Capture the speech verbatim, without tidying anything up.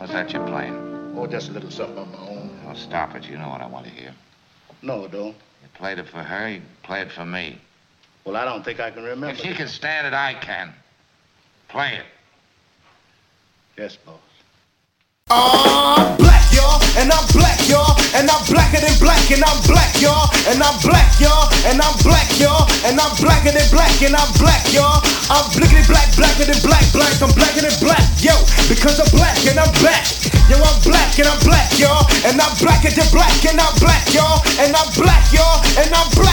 What's that you're playing? Oh, just a little something of my own. Oh, stop it. You know what I want to hear. No, don't. You played it for her, you play it for me. Well, I don't think I can remember. If she can stand it, I can. Play it. Yes, boss. I'm black, y'all, and I'm black, y'all, and I'm blacker than black, and I'm black, y'all, and I'm black, y'all, and I'm black, y'all, and I'm blacker than black, and I'm black, y'all. I'm blickety black, blacker than black, black, I'm blacker than black, yo, because I'm black and I'm back. Yo, I'm black and I'm black, y'all, and I'm blacker than black, and I'm black, y'all, and I'm black, y'all, and I'm black.